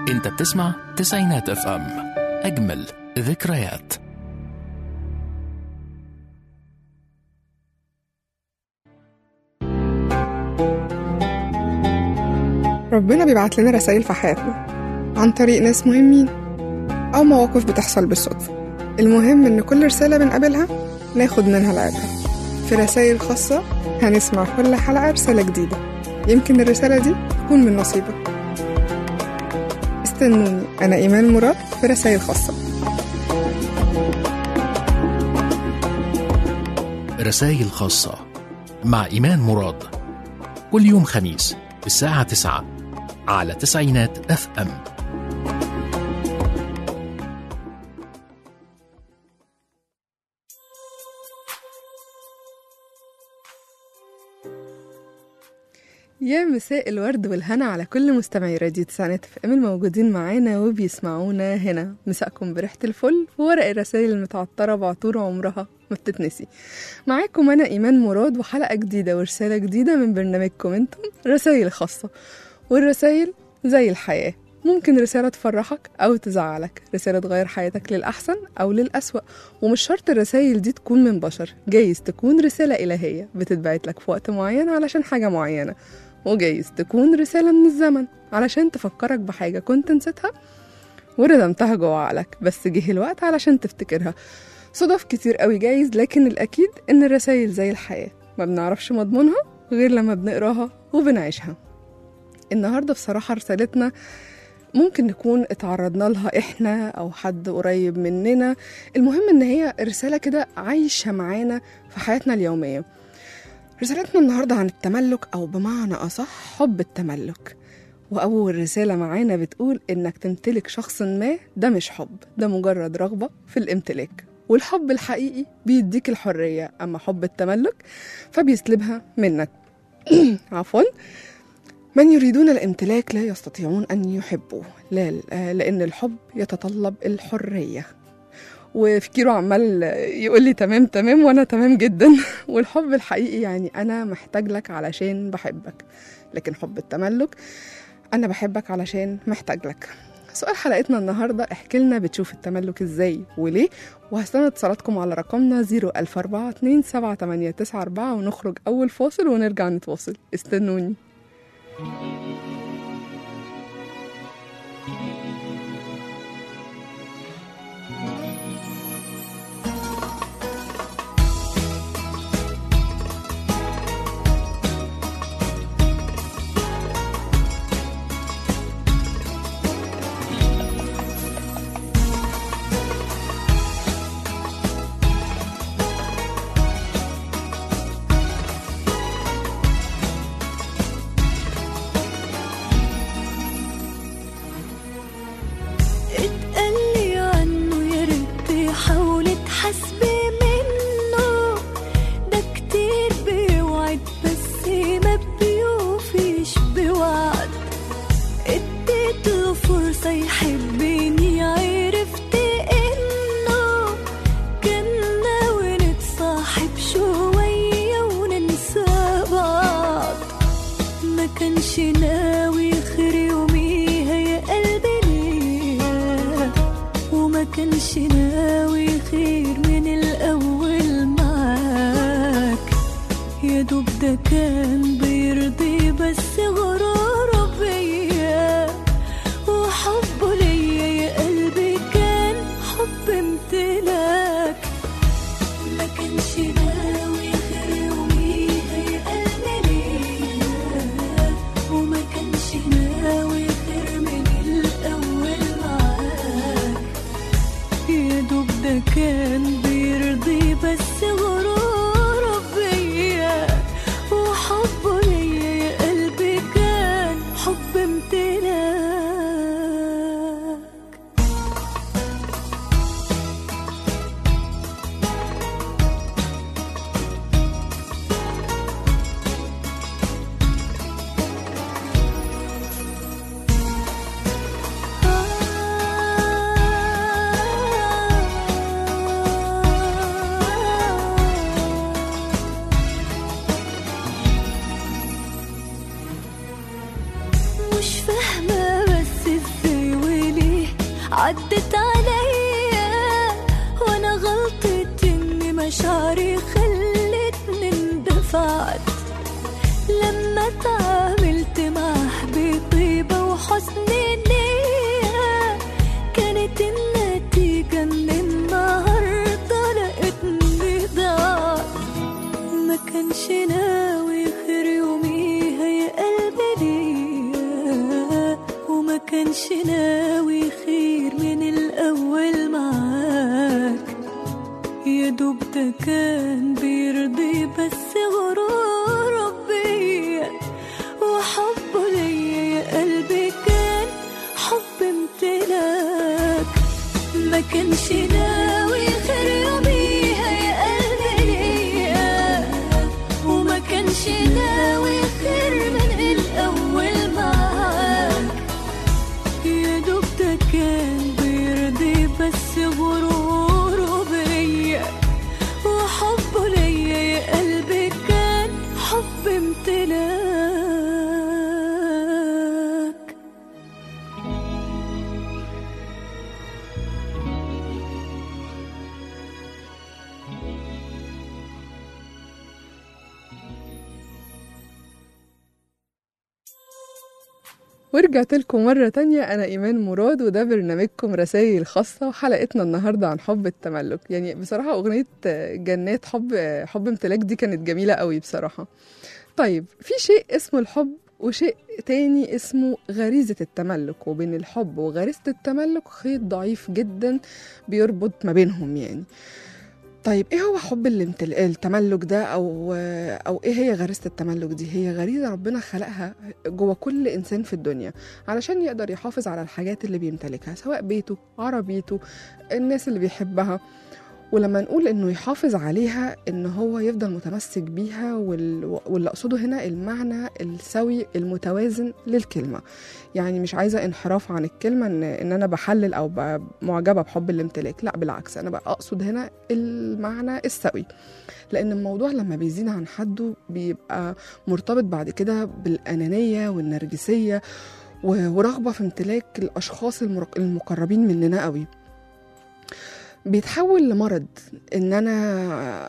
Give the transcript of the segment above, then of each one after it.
انت بتسمع تسعينات اف ام، اجمل ذكريات. ربنا بيبعت لنا رسائل في حياتنا عن طريق ناس مهمين أو مواقف بتحصل بالصدفة. المهم إن كل رسالة بنقابلها ناخد منها العبرة. في رسائل خاصة هنسمع كل حلقة رسالة جديدة، يمكن الرسالة دي تكون من نصيبك. استنوني، أنا إيمان مراد في رسائل خاصة. رسائل خاصة مع إيمان مراد، كل يوم خميس الساعة 9 على تسعينات اف ام. يا مساء الورد والهنا على كل مستمعي راديو تسعينات اف ام الموجودين معانا وبيسمعونا هنا. مساءكم بريحة الفل وورق الرسائل المتعطرة بعطور عمرها ما بتتنسي. معاكم أنا إيمان مراد وحلقة جديدة ورسالة جديدة من برنامجكم انتم رسائل خاصة. والرسائل زي الحياة، ممكن رسالة تفرحك أو تزعلك، رسالة تغير حياتك للأحسن أو للأسوأ. ومش شرط الرسائل دي تكون من بشر، جايز تكون رسالة إلهية بتتبعت لك في وقت معين علشان حاجة معينة، وجايز تكون رسالة من الزمن علشان تفكرك بحاجة كنت نسيتها وردمتها جوه عقلك بس جه الوقت علشان تفتكرها. صدف كتير قوي جايز، لكن الأكيد إن الرسائل زي الحياة ما بنعرفش مضمونها غير لما بنقراها وبنعيشها. النهاردة بصراحة رسالتنا ممكن نكون اتعرضنا لها إحنا أو حد قريب مننا، المهم إن هي رسالة كده عايشة معانا في حياتنا اليومية. رسالتنا النهاردة عن التملك، أو بمعنى أصح حب التملك. وأول رسالة معانا بتقول إنك تمتلك شخص ما ده مش حب، ده مجرد رغبة في الامتلاك. والحب الحقيقي بيديك الحرية، أما حب التملك فبيسلبها منك. عفوا. من يريدون الامتلاك لا يستطيعون أن يحبوا، لأن الحب يتطلب الحرية. وفي كيرو عمال يقول لي تمام تمام وأنا تمام جدا. والحب الحقيقي يعني أنا محتاج لك علشان بحبك، لكن حب التملك أنا بحبك علشان محتاج لك. سؤال حلقتنا النهاردة، احكي لنا بتشوف التملك ازاي وليه؟ وهستنى اتصالاتكم على رقمنا 004278994 ونخرج أول فاصل ونرجع نتواصل. استنوني. عدت عليا، وانا غلطت اني مشاعري خلتني اندفعت. لما تعاملت معه بطيبة وحسن نية، كانت النتيجة ان النهاردة لقيتني ضاعت. ما كانش ناوي خير يوميها يا قلبي ليا، وما كانش ناوي خير من الأول معاك. يا دوب ده كان بيرضي بس غروره بيا، وحبه ليا يا قلبي كان حب امتلاك. ما كانش ناوي خير يوميها يا قلبي ليا، وما كانش ناوي خير من الأول معاك. يا دوب ده كان بيرضي بس غروره بيا، وحبه ليا يا قلبي كان حب امتلاك. ورجعت لكم مرة تانية. أنا إيمان مراد، وده برنامجكم رسائل خاصة، وحلقتنا النهاردة عن حب التملك. يعني بصراحة أغنية جنات حب امتلاك دي كانت جميلة قوي بصراحة. طيب، في شيء اسمه الحب وشيء تاني اسمه غريزة التملك، وبين الحب وغريزة التملك خيط ضعيف جدا بيربط ما بينهم يعني. طيب، ايه هو حب التملك ده، او ايه هي غريزة التملك دي؟ هي غريزة ربنا خلقها جوه كل انسان في الدنيا علشان يقدر يحافظ على الحاجات اللي بيمتلكها، سواء بيته، عربيته، الناس اللي بيحبها. ولما نقول انه يحافظ عليها، ان هو يفضل متمسك بيها، واللي اقصده هنا المعنى السوي المتوازن للكلمة. يعني مش عايزة انحراف عن الكلمة ان انا بحلل او معجبة بحب الامتلاك، لا بالعكس، انا بقى اقصد هنا المعنى السوي. لان الموضوع لما بيزيد عن حده بيبقى مرتبط بعد كده بالانانية والنرجسية ورغبة في امتلاك الاشخاص المقربين مننا قوي. بيتحول لمرض، ان انا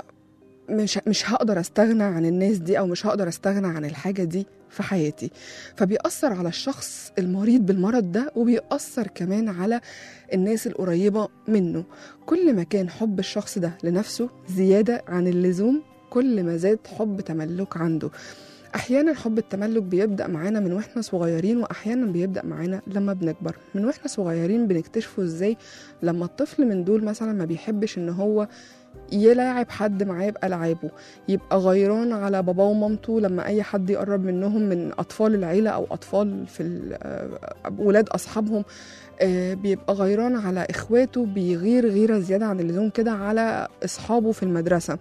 مش هقدر استغنى عن الناس دي، او مش هقدر استغنى عن الحاجة دي في حياتي. فبيأثر على الشخص المريض بالمرض ده، وبيأثر كمان على الناس القريبة منه. كل ما كان حب الشخص ده لنفسه زيادة عن اللزوم، كل ما زاد حب تملك عنده. احيانا حب التملك بيبدأ معانا من واحنا صغيرين، واحيانا بيبدأ معانا لما بنكبر. من واحنا صغيرين بنكتشفه ازاي؟ لما الطفل من دول مثلا ما بيحبش ان هو يلاعب حد معاه بألعابه، يبقى غيران على باباه ومامته لما اي حد يقرب منهم من اطفال العيلة او اطفال في ولاد اصحابهم، بيبقى غيران على اخواته، بيغير غيرة زيادة عن اللزوم كده على اصحابه في المدرسة.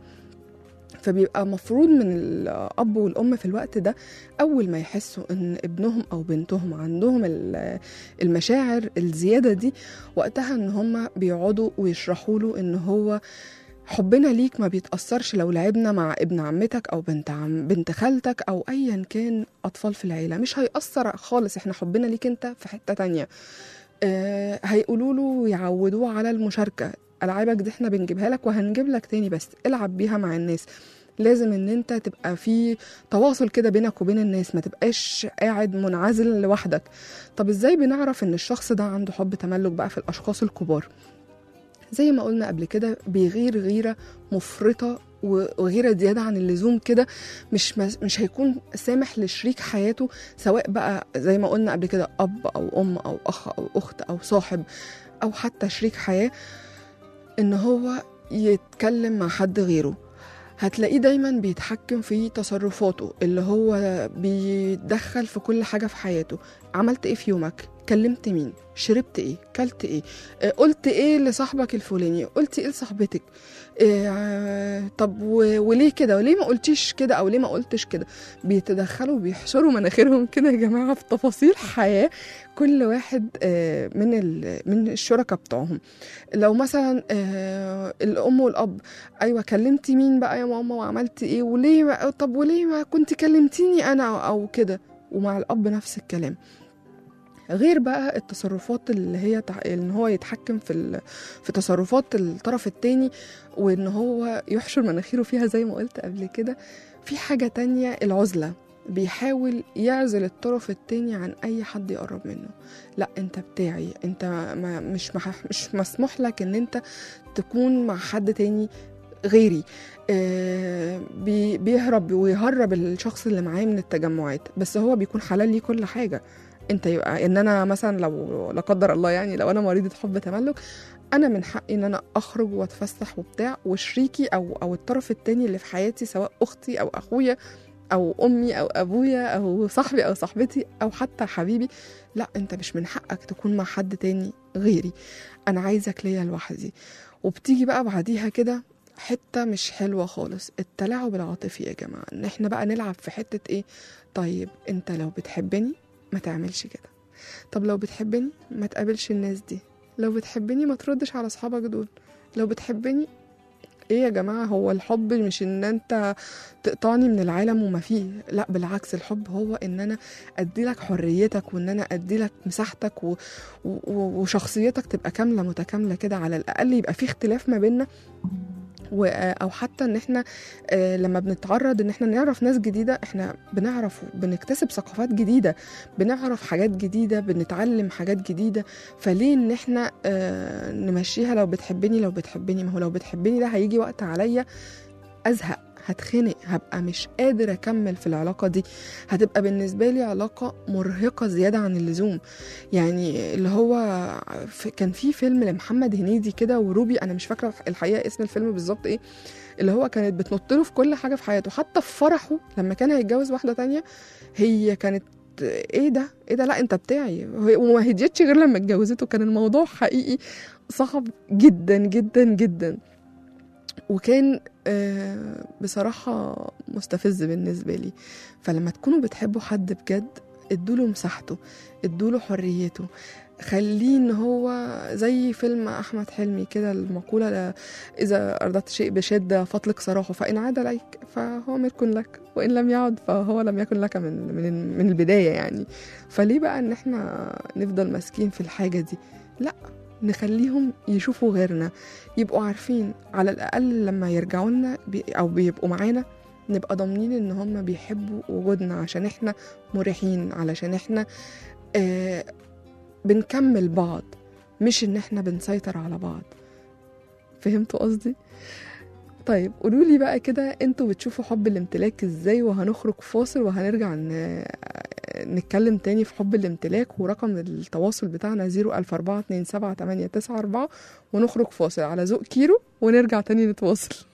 فبيبقى مفروض من الأب والأم في الوقت ده، أول ما يحسوا إن ابنهم أو بنتهم عندهم المشاعر الزيادة دي، وقتها إن هم بيقعدوا ويشرحوا له إن هو حبنا ليك ما بيتأثرش لو لعبنا مع ابن عمتك أو بنت خالتك أو أيا كان أطفال في العيلة، مش هيأثر خالص، إحنا حبنا ليك أنت في حتة تانية. هيقولوا له ويعودوه على المشاركة، ألعابك دي احنا بنجيبها لك وهنجيب لك تاني، بس العب بيها مع الناس. لازم ان انت تبقى في تواصل كده بينك وبين الناس، ما تبقاش قاعد منعزل لوحدك. طب ازاي بنعرف ان الشخص ده عنده حب تملك بقى في الاشخاص الكبار؟ زي ما قلنا قبل كده، بيغير غيرة مفرطة وغيرة زيادة عن اللزوم كده، مش هيكون سامح لشريك حياته، سواء بقى زي ما قلنا قبل كده أب أو أم أو أخ أو أخت أو صاحب أو حتى شريك حياة، إن هو يتكلم مع حد غيره. هتلاقيه دايما بيتحكم في تصرفاته، اللي هو بيتدخل في كل حاجة في حياته. عملت ايه في يومك؟ كلمت مين؟ شربت ايه؟ كلت ايه؟ قلت ايه لصاحبك الفلاني؟ قلت ايه لصاحبتك؟ طب وليه كده؟ وليه ما قلتيش كده؟ او ليه ما قلتش كده؟ بيتدخلوا وبيحشروا مناخيرهم كده يا جماعة في تفاصيل حياة كل واحد من الشركاء بتوعهم. لو مثلا الام والاب، ايوه كلمتي مين بقى يا ماما وعملت ايه وليه؟ طب وليه ما كنت كلمتيني انا او كده؟ ومع الاب نفس الكلام. غير بقى التصرفات اللي هي ان هو يتحكم في تصرفات الطرف التاني، وان هو يحشر مناخيره فيها زي ما قلت قبل كده. في حاجة تانية، العزلة، بيحاول يعزل الطرف التاني عن اي حد يقرب منه. لا انت بتاعي، انت مش مسموح لك ان انت تكون مع حد تاني غيري. بيهرب ويهرب الشخص اللي معاه من التجمعات، بس هو بيكون حلال ليه كل حاجة. انت يبقى ان انا مثلا لو لا قدر الله يعني لو انا مريضة حب تملك، انا من حقي ان انا اخرج واتفسح وبتاع، وشريكي او الطرف التاني اللي في حياتي، سواء اختي او اخويا او امي او ابويا او صاحبي او صاحبتي او حتى حبيبي، لا انت مش من حقك تكون مع حد تاني غيري، انا عايزك ليا لوحدي. وبتيجي بقى بعديها كده حتة مش حلوة خالص، التلاعب العاطفي يا جماعة. ان احنا بقى نلعب في حتة ايه؟ طيب انت لو بتحبني ما تعملش كده، طب لو بتحبني ما تقابلش الناس دي، لو بتحبني ما تردش على اصحابك دول، لو بتحبني ايه يا جماعة؟ هو الحب مش ان انت تقطعني من العالم وما فيه، لا بالعكس، الحب هو ان انا اديلك حريتك، وان انا اديلك مساحتك وشخصيتك تبقى كاملة متكاملة كده، على الاقل يبقى في اختلاف ما بيننا، او حتى ان احنا لما بنتعرض ان احنا نعرف ناس جديدة، احنا بنكتسب ثقافات جديدة، بنعرف حاجات جديدة، بنتعلم حاجات جديدة. فليه ان احنا نمشيها لو بتحبني لو بتحبني؟ ما هو لو بتحبني ده هيجي وقت عليا ازهق، هتخنق، هبقى مش قادر اكمل في العلاقة دي، هتبقى بالنسبة لي علاقة مرهقة زيادة عن اللزوم. يعني اللي هو كان في فيلم لمحمد هنيدي كده وروبي، انا مش فاكرة الحقيقة اسم الفيلم بالظبط ايه، اللي هو كانت بتنطله في كل حاجة في حياته، حتى في فرحه لما كان هيتجوز واحدة تانية هي كانت ايه ده لا انت بتاعي، وما هديتش غير لما اتجوزته. كان الموضوع حقيقي صعب جدا جدا جدا، وكان بصراحة مستفز بالنسبة لي. فلما تكونوا بتحبوا حد بجد، ادوله مساحته، ادوله حريته، خليه ان هو زي فيلم احمد حلمي كده، المقولة اذا اردت شيء بشدة فاطلق سراحه، فان عاد لك فهو ملك لك، وان لم يعد فهو لم يكن لك من البداية يعني. فليه بقى ان احنا نفضل ماسكين في الحاجة دي؟ لا، نخليهم يشوفوا غيرنا، يبقوا عارفين على الأقل لما يرجعوا لنا أو بيبقوا معانا نبقى ضامنين إن هم بيحبوا وجودنا، عشان إحنا مريحين، علشان إحنا بنكمل بعض، مش إن إحنا بنسيطر على بعض. فهمتوا قصدي؟ طيب قولولي بقى كده انتوا بتشوفوا حب الامتلاك ازاي؟ وهنخرج فاصل وهنرجع نتكلم تاني في حب الامتلاك، ورقم التواصل بتاعنا 004278994، ونخرج فاصل على ذوق كيرو ونرجع تاني نتواصل.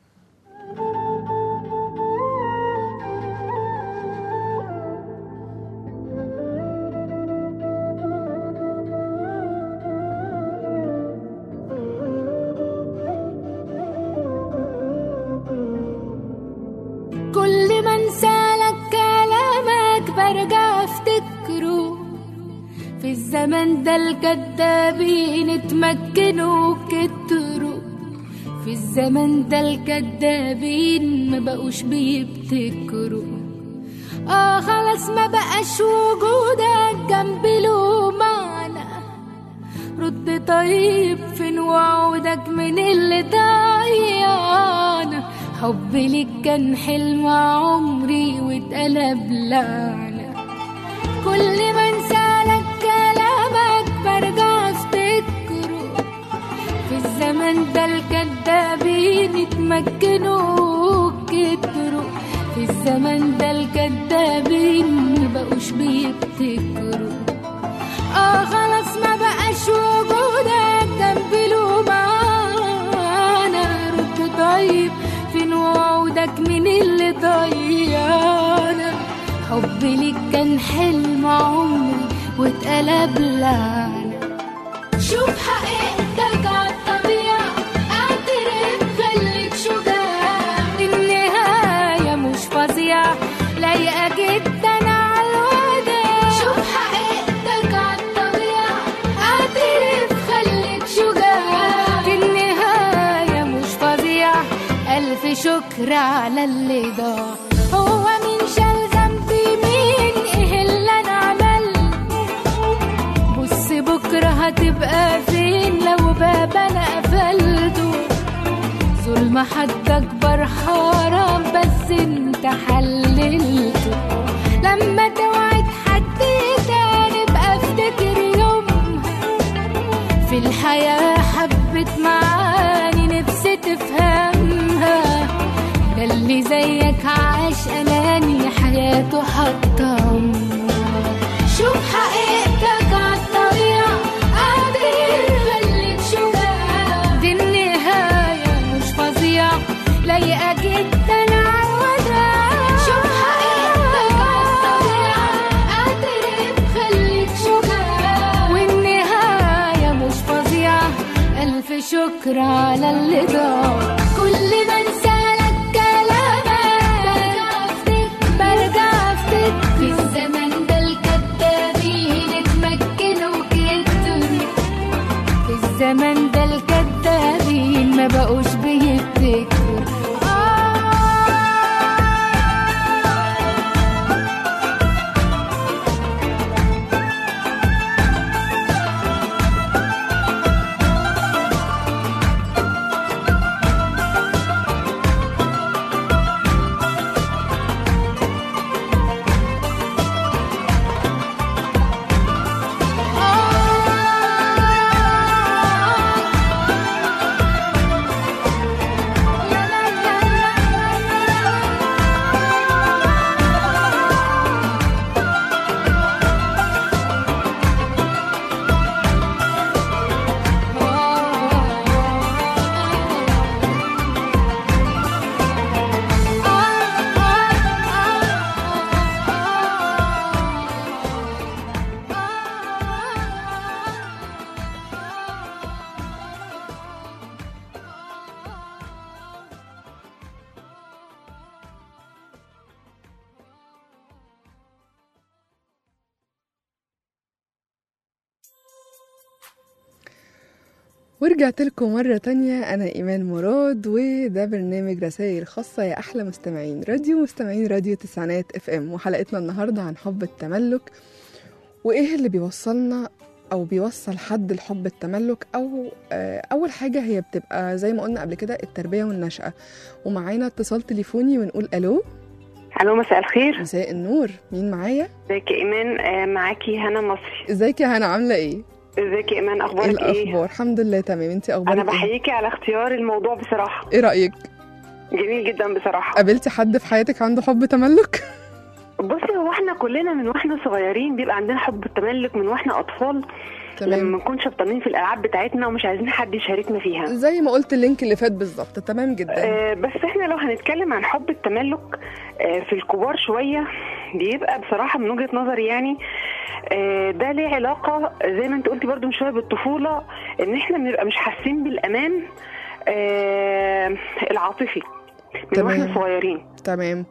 كل ما انسالك كلامك برجع افتكره، في الزمن ده الكدابين اتمكنوا كتروا، في الزمن ده الكدابين ما بقوش بيبتكروا. خلاص ما بقاش وجودك جنبي له معنى، رد طيب فين وعودك من اللي ضيعنا، حبي ليك كان حلم عمري واتقلب لعنة. كل ما انسالك كلامك برجع افتكره، في الزمن ده الكدابين اتمكنوا كتروا، في الزمن ده الكدابين مبقوش بيبتكروا. خلاص ما بقاش وجودك جنبي له معنى، رد طيب فين وعودك من اللي ضيعنا، حبي ليك كان حلم عمري واتقلب لعنة. شوف حقيقتك عالطبيعة، اعترف خليك شجاع، النهاية مش فظيعة لايقة جدا عالوداع. شوف حقيقتك عالطبيعة، اعترف خليك شجاع، النهاية مش فظيعة، ألف شكر على اللي ضاع. هو مين شال ذنبي؟ مين ايه اللي انا عملته؟ هتبقى فين لو باب انا قفلته؟ ظلم حد اكبر حرام بس انت حللته. لما توعد حد تاني بقى افتكر يومها، في الحياة حبت معاني نفسي تفهمها. ده اللي زيك عاش أناني حياته حطم. شوف حقيقتك عالطريقة قادر خليك شجاع، دي النهاية مش فظيعة لايقة جدا عالوداع. شوف حقيقتك عالطريقة قادر خليك شجاع، والنهاية مش فظيعة. ألف شكر على اللي ضاع. كل ما انسالك كلامك برجع افتك في الزمن ده الكدابين اتمكنوا كتر، في الزمن ده الكدابين ما بقوش بيفتكروا. ورجعت لكم مرة تانية. أنا إيمان مراد، وده برنامج رسائل خاصة يا أحلى مستمعين راديو تسعينات اف ام. وحلقتنا النهاردة عن حب التملك، وإيه اللي بيوصلنا أو بيوصل حد لحب التملك. أو أول حاجة هي بتبقى زي ما قلنا قبل كده التربية والنشأة. ومعانا اتصال تليفوني ونقول ألو. الو، مساء الخير. مساء النور، مين معايا؟ ازيك يا ايمان؟ معاكي هنا مصري. ازيك يا هنا، عاملة ايه؟ ازيك يا ايمان؟ اخبارك ايه ايه؟ الأخبار؟ الحمد لله تمام، انتي أخبارك انا بحييكي على اختيار الموضوع بصراحة. ايه رأيك؟ جميل جدا بصراحة. قابلتي حد في حياتك عنده حب تملك؟ بصي، هو احنا كلنا من واحنا صغيرين بيبقى عندنا حب التملك من واحنا اطفال. تمام. لما نكون شبطانين في الالعاب بتاعتنا ومش عايزين حد يشاركنا فيها، زي ما قلت اللينك اللي فات بالظبط. تمام جدا. بس احنا لو هنتكلم عن حب التملك في الكبار شوية، بيبقى بصراحة من وجهة نظري يعني ده ليه علاقة زي ما انت قلتي برضو من شوية بالطفولة، ان احنا بنبقى مش حاسين بالامان العاطفي من واحنا صغيرين. تمام.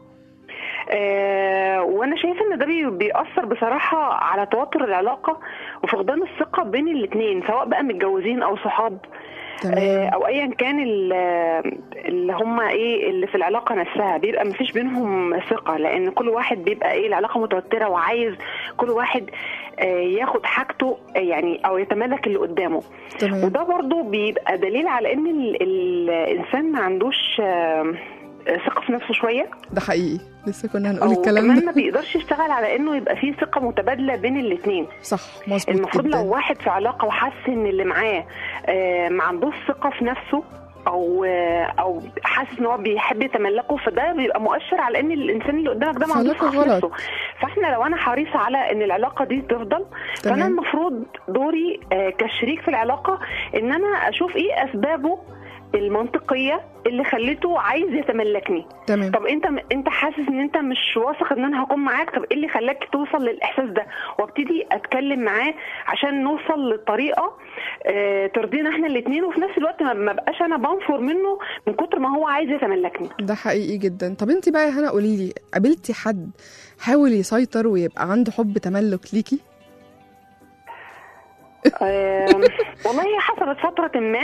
وانا شايفه ان ده بيأثر بصراحه على توتر العلاقه وفقدان الثقه بين الاثنين، سواء بقى متجوزين او صحاب. او ايا كان اللي هم ايه اللي في العلاقه نفسها، بيبقى مفيش بينهم ثقه، لان كل واحد بيبقى ايه العلاقه متوتره وعايز كل واحد ياخد حاجته يعني او يتملك اللي قدامه. تمام. وده برضو بيبقى دليل على ان الانسان ما عندوش ثقه في نفسه شويه. ده حقيقي، لسه كنا هنقول الكلام ده. كمان ما بيقدرش يشتغل على انه يبقى فيه ثقه متبادله بين الاثنين. صح، مظبوط. المفروض لو واحد في علاقه وحاسس ان اللي معاه ما عندوش ثقه في نفسه او حاسس ان هو بيحب يتملكه، فده بيبقى مؤشر على ان الانسان اللي قدامك ده ما عندوش ثقه في نفسه. فاحنا لو انا حريصه على ان العلاقه دي تفضل، فانا المفروض دوري كشريك في العلاقه ان انا اشوف ايه اسبابه المنطقيه اللي خليته عايز يتملكني. تمام. طب انت حاسس ان انت مش واثق ان انا هكون معاك، طب ايه اللي خلاك توصل للاحساس ده؟ وابتدي اتكلم معاه عشان نوصل لطريقه ترضينا احنا الاثنين، وفي نفس الوقت ما بقاش انا بنفر منه من كتر ما هو عايز يتملكني. ده حقيقي جدا. طب انت بقى هنا قولي لي، قابلتي حد حاول يسيطر ويبقى عنده حب تملك ليكي؟ والله هي حصلت فترة ما،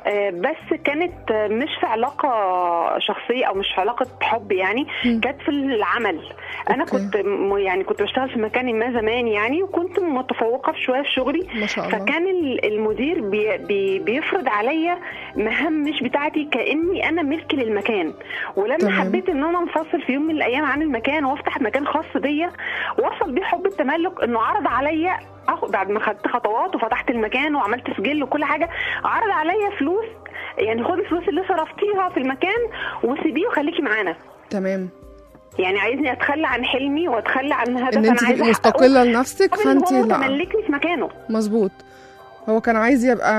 بس كانت مش في علاقه شخصيه او مش في علاقه حب يعني، كانت في العمل. انا كنت يعني كنت بشتغل في مكان ما زمان يعني، وكنت متفوقه في شويه في شغلي ما شاء الله. فكان المدير بيفرض عليا مهام مش بتاعتي كاني انا ملك للمكان. ولما تمام. حبيت ان انا انفصل في يوم من الايام عن المكان وافتح مكان خاص بيا، وصل بيه حب التملك انه عرض عليا بعد ما خدت خطوات وفتحت المكان وعملت سجل وكل حاجه، عرض عليا فلوس، يعني خدي الفلوس اللي صرفتيها في المكان وسيبيه وخليكي معانا. تمام. يعني عايزني اتخلى عن حلمي واتخلى عن هدف ان انا انت عايزه مستقله لنفسك، فانت لا متملكني في مكانه. مظبوط. هو كان عايز يبقى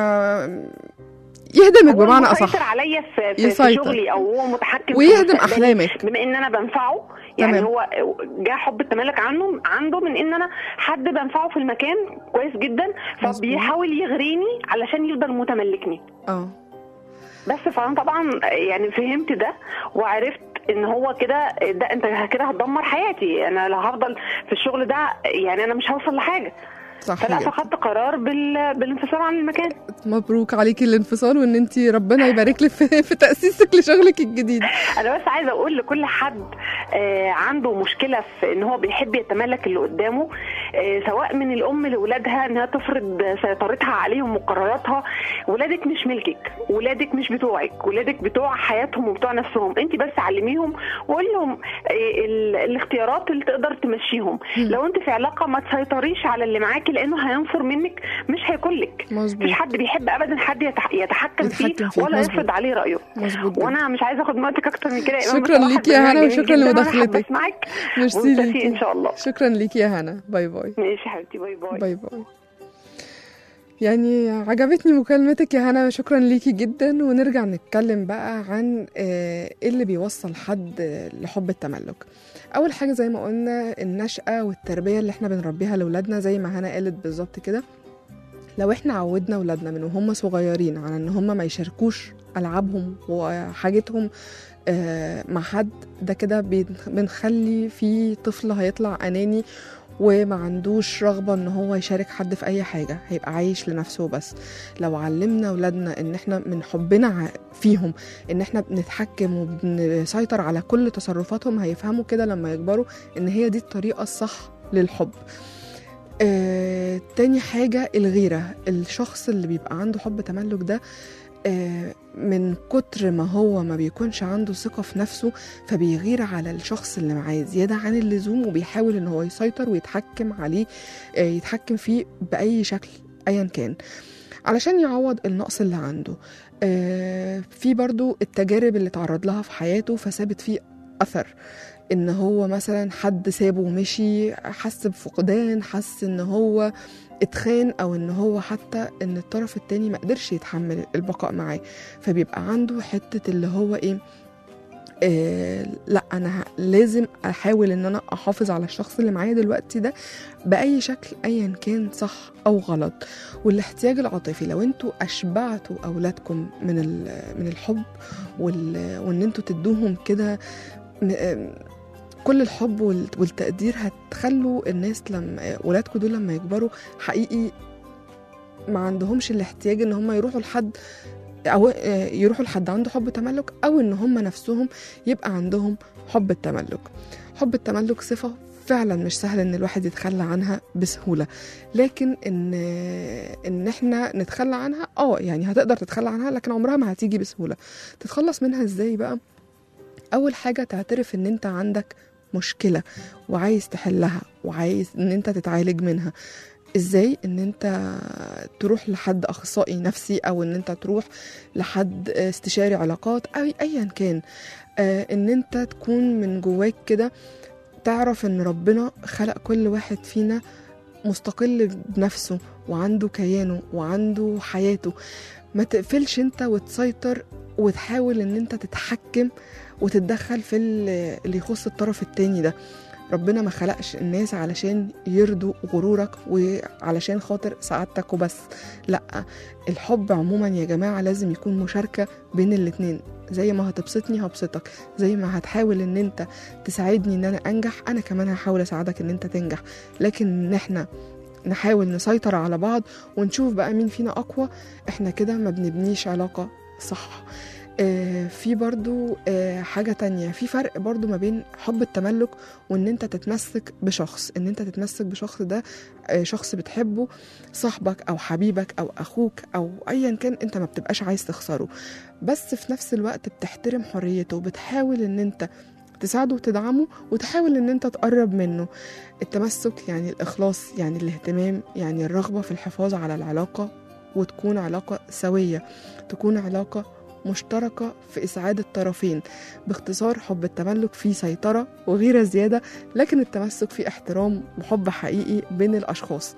يهدمك بمعنى اصح، يسيطر عليا في شغلي، او هو متحكم ويهدم احلامك بما ان انا بنفعه. يعني تمام. هو جاء حب التملك عنده من ان انا حد بنفعه في المكان كويس جدا، فبيحاول يغريني علشان يفضل متملكني. بس فانا طبعا يعني فهمت ده وعرفت ان هو كده، ده انت كده هتدمر حياتي، انا لو هفضل في الشغل ده يعني انا مش هوصل لحاجه. فلا فخدت قرار بالانفصال عن المكان. مبروك عليكي الانفصال، وان انت ربنا يبارك لك في تأسيسك لشغلك الجديد. انا بس عايزه اقول لكل حد عنده مشكله في ان هو بيحب يتملك اللي قدامه، سواء من الام لاولادها انها تفرض سيطرتها عليهم وقراراتها. ولادك مش ملكك، ولادك مش بتوعك، ولادك بتوع حياتهم وبتوع نفسهم. انت بس علميهم وقول لهم الاختيارات اللي تقدر تمشيهم. لو انت في علاقه ما تسيطريش على اللي معاكي، لانه هينفر منك مش هيكلك. مفيش حد بيحب ابدا حد يتحكم فيه ولا يفرض عليه رايه. وانا مش عايزه اخد وقتك اكتر من كده. شكرا ليكي يا هنا، وشكرا لمداخلتك. ميرسي ليكي ان شاء الله. شكرا ليكي يا هنا. باي باي. ماشي حبيبتي، باي باي. باي باي. يعني عجبتني مكالمتك يا هنا، شكرا ليكي جدا. ونرجع نتكلم بقى عن ايه اللي بيوصل حد لحب التملك. اول حاجه زي ما قلنا النشأة والتربيه اللي احنا بنربيها لاولادنا، زي ما هنا قالت بالظبط كده. لو احنا عودنا اولادنا من وهم صغيرين على ان هم ما يشاركوش العابهم وحاجتهم مع حد، ده كده بنخلي في طفل هيطلع اناني وما عندوش رغبة ان هو يشارك حد في اي حاجة، هيبقى عايش لنفسه بس. لو علمنا اولادنا ان احنا من حبنا فيهم ان احنا بنتحكم وبنسيطر على كل تصرفاتهم، هيفهموا كده لما يكبروا ان هي دي الطريقة الصح للحب. تاني حاجة الغيرة. الشخص اللي بيبقى عنده حب تملك ده من كتر ما هو ما بيكونش عنده ثقة في نفسه، فبيغير على الشخص اللي معاه زيادة عن اللزوم، وبيحاول ان هو يسيطر ويتحكم عليه، يتحكم فيه بأي شكل ايا كان علشان يعوض النقص اللي عنده. في برضو التجارب اللي تعرض لها في حياته فسابت فيه أثر، ان هو مثلا حد سابه ومشي، حس بفقدان، حس ان هو اتخان، او ان هو حتى ان الطرف التاني ما قدرش يتحمل البقاء معاه، فبيبقى عنده حتة اللي هو لا انا لازم احاول ان انا احافظ على الشخص اللي معايا دلوقتي ده باي شكل ايا كان صح او غلط. والاحتياج العاطفي، لو انتوا اشبعتوا اولادكم من الحب وان انتوا تدوهم كده كل الحب والتقدير، هتخلوا الناس لما ولادكم دول لما يكبروا حقيقي ما عندهمش الاحتياج ان هم يروحوا لحد عنده حب تملك، او ان هم نفسهم يبقى عندهم حب التملك. حب التملك صفة فعلا مش سهل ان الواحد يتخلى عنها بسهولة، لكن ان احنا نتخلى عنها يعني هتقدر تتخلى عنها، لكن عمرها ما هتيجي بسهولة. تتخلص منها ازاي بقى؟ اول حاجة تعترف ان انت عندك مشكلة وعايز تحلها وعايز ان انت تتعالج منها. ازاي؟ ان انت تروح لحد اخصائي نفسي، او ان انت تروح لحد استشاري علاقات، او ايا كان. ان انت تكون من جواك كده تعرف ان ربنا خلق كل واحد فينا مستقل بنفسه وعنده كيانه وعنده حياته. ما تقفلش انت وتسيطر وتحاول ان انت تتحكم وتتدخل في اللي يخص الطرف التاني ده. ربنا ما خلقش الناس علشان يرضوا غرورك وعلشان خاطر سعادتك وبس، لا. الحب عموما يا جماعة لازم يكون مشاركة بين الاتنين. زي ما هتبسطني هبسطك، زي ما هتحاول ان انت تساعدني ان انا انجح، انا كمان هحاول اساعدك ان انت تنجح. لكن ان احنا نحاول نسيطر على بعض ونشوف بقى مين فينا أقوى، احنا كده ما بنبنيش علاقة صح. في برضو حاجة تانية، في فرق برضو ما بين حب التملك وان انت تتمسك بشخص. ان انت تتمسك بشخص ده شخص بتحبه، صاحبك او حبيبك او اخوك او ايا كان، انت ما بتبقاش عايز تخسره، بس في نفس الوقت بتحترم حريته وبتحاول ان انت تساعده وتدعمه وتحاول ان انت تقرب منه. التمسك يعني الاخلاص، يعني الاهتمام، يعني الرغبة في الحفاظ على العلاقة، وتكون علاقة سوية، تكون علاقة مشتركة في إسعاد الطرفين. باختصار حب التملك فيه سيطرة وغيرة زيادة، لكن التمسك فيه احترام وحب حقيقي بين الأشخاص.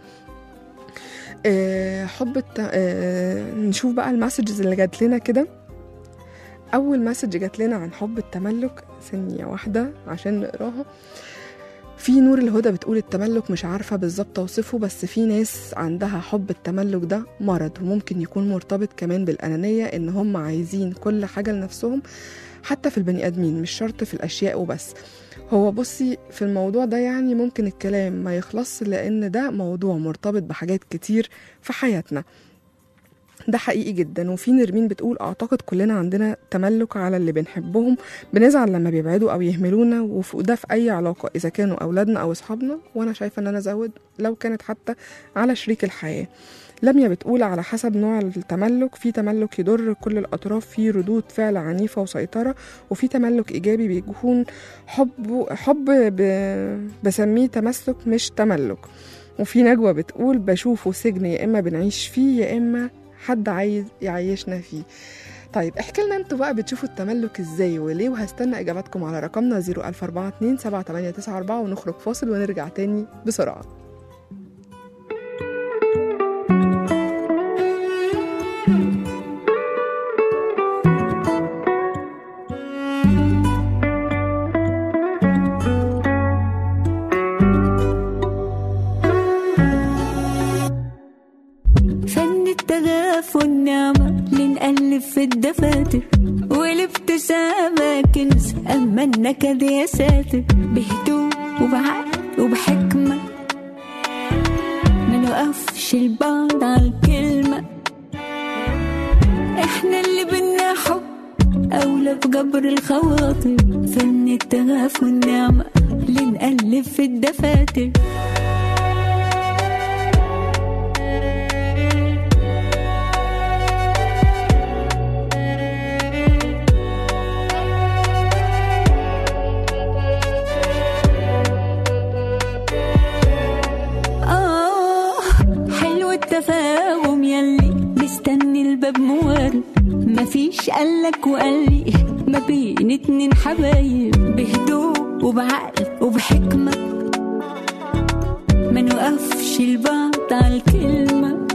نشوف بقى المسجز اللي جات لنا كده. أول مسج جات لنا عن حب التملك، ثانية واحدة عشان نقراها. في نور الهدى بتقول التملك مش عارفة بالظبط أوصفه، بس في ناس عندها حب التملك ده مرض، وممكن يكون مرتبط كمان بالأنانية، إن هم عايزين كل حاجة لنفسهم حتى في البني آدمين، مش شرط في الأشياء وبس. هو بصي في الموضوع ده يعني ممكن الكلام ما يخلص، لأن ده موضوع مرتبط بحاجات كتير في حياتنا، ده حقيقي جدا. وفي نرمين بتقول أعتقد كلنا عندنا تملك على اللي بنحبهم، بنزعل لما بيبعدوا أو يهملونا، وده في أي علاقة إذا كانوا أولادنا أو أصحابنا، وأنا شايفة أن أنا أزود لو كانت حتى على شريك الحياة. لميا بتقول على حسب نوع التملك، في تملك يضر كل الأطراف، في ردود فعل عنيفة وسيطرة، وفي تملك إيجابي بيكون حب بسميه تمسك مش تملك. وفي نجوى بتقول بشوفه سجن، يا إما بنعيش فيه يا إما حد عايز يعيشنا فيه. طيب احكي لنا انتوا بقى بتشوفوا التملك ازاي وليه، وهستنى اجاباتكم على رقمنا 004278994، ونخرج فاصل ونرجع تاني بسرعة. والنعمة لنقلب في الدفاتر، والابتسامة كنز أما النكد يا ساتر، بهدوء وبعقل وبحكمة ما نوقفش البعض على الكلمة. احنا اللي بدنا حب أولى بجبر الخواطر، فن التغاف والنعمة لنقلب في الدفاتر. التفاهم يلي مستني الباب موارد، مفيش قالك وقالي ما بين اتنين حبايب، بهدوء وبعقل وبحكمة ما نوقفش البعض على الكلمة.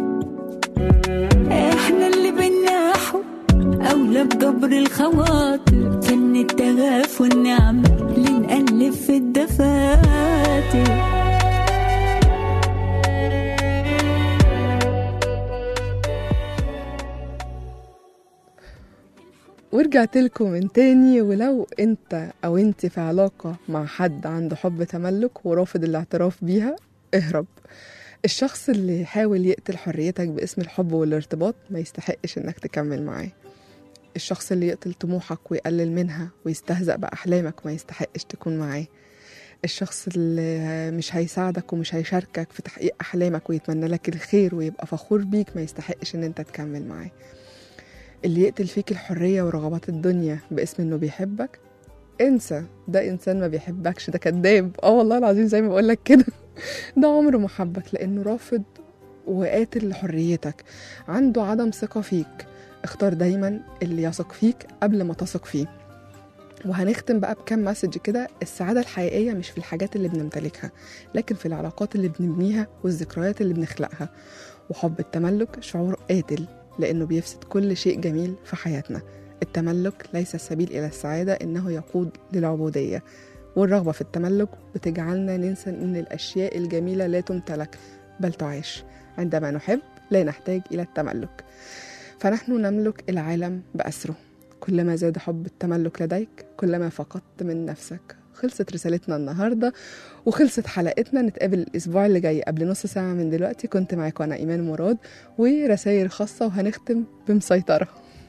احنا اللي بينا حب أولى بجبر الخواطر، فن التغاف والنعمة لنقلب في الدفاتر. ورجعت لكم من تاني. ولو انت او انت في علاقة مع حد عنده حب تملك ورافض الاعتراف بيها، اهرب. الشخص اللي يحاول يقتل حريتك باسم الحب والارتباط ما يستحقش انك تكمل معاه. الشخص اللي يقتل طموحك ويقلل منها ويستهزأ بأحلامك ما يستحقش تكون معاه. الشخص اللي مش هيساعدك ومش هيشاركك في تحقيق أحلامك ويتمنى لك الخير ويبقى فخور بيك ما يستحقش ان انت تكمل معاه. اللي يقتل فيك الحرية ورغبات الدنيا باسم انه بيحبك، انسى، ده انسان ما بيحبكش، ده كذاب. والله العظيم زي ما بقولك كده ده عمره ما حبك، لانه رافض وقاتل لحريتك، عنده عدم ثقة فيك. اختار دايما اللي يثق فيك قبل ما تثق فيه. وهنختم بقى بكم مسج كده. السعادة الحقيقية مش في الحاجات اللي بنمتلكها، لكن في العلاقات اللي بنبنيها والذكريات اللي بنخلقها. وحب التملك شعور قاتل، لأنه بيفسد كل شيء جميل في حياتنا. التملك ليس السبيل إلى السعادة، إنه يقود للعبودية. والرغبة في التملك بتجعلنا ننسى أن الأشياء الجميلة لا تمتلك بل تعيش. عندما نحب لا نحتاج إلى التملك، فنحن نملك العالم بأسره. كلما زاد حب التملك لديك كلما فقدت من نفسك خلصت رسالتنا النهاردة وخلصت حلقتنا. نتقابل الأسبوع اللي جاي قبل نص ساعة من دلوقتي. كنت معاكم أنا إيمان مراد ورسائل خاصة، وهنختم بمسيطرة.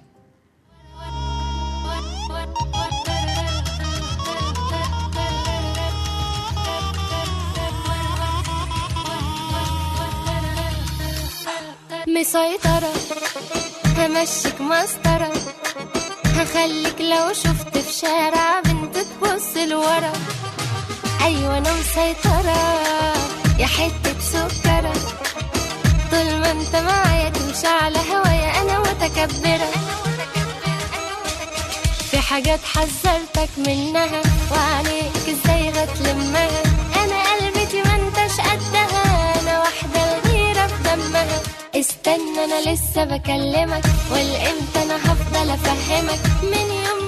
مسيطرة همشيك مسطرة، هخليك لو شفت في شارع بنت تبص لورا. أيوة أنا مسيطرة يا حتة سكرة، طول ما انت معايا تمشي على هوايا أنا متكبرة. في حاجات حذرتك منها وعليك ازاي هتلمها، أنا قلبتي ما انتش قدها، أنا واحدة الغيرة في دمها. استنى أنا لسه بكلمك، والإمتى أنا هفضل أفهمك من يوم